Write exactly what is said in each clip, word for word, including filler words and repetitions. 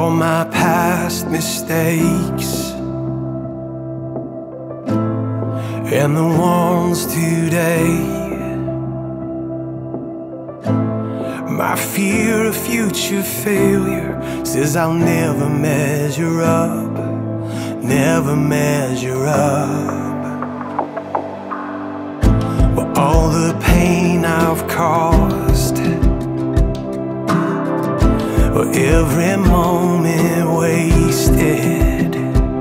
all my past mistakes and the ones today. My fear of future failure says I'll never measure up, never measure up. But all the pain I've caused, or every moment wasted,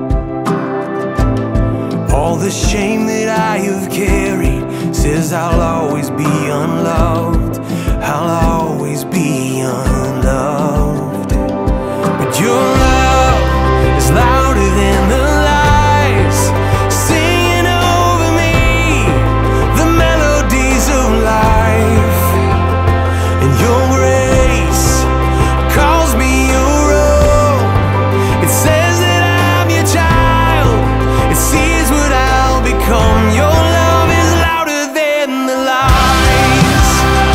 all the shame that I have carried says I'll always be unloved, I'll always be unloved. But your love is louder than the lies, singing over me the melodies of life. And your grace calls me your own. It says that I'm your child, it sees what I'll become. Your love is louder than the lies.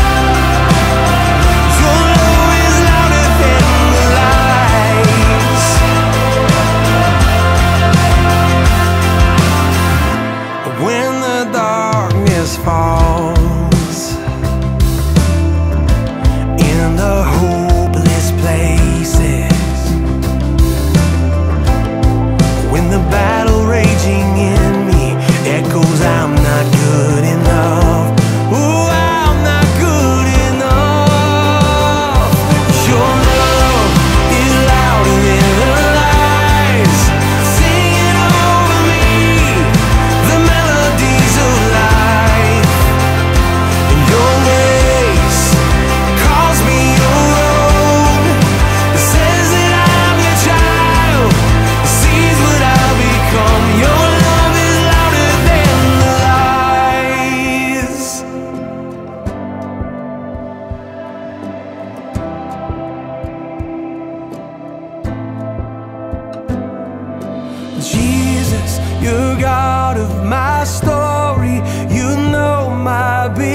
Your love is louder than the lies. When the darkness falls in the hopeless places, when the battle raging in me echoes I'm not good enough, oh, I'm not good enough. Your love is louder than the lies, singing over me the melodies of life. And your grace calls me your own. It says that I'm your child, it sees what I'll become. Your love is louder than the lies. Jesus, you're God of my story. You know my being.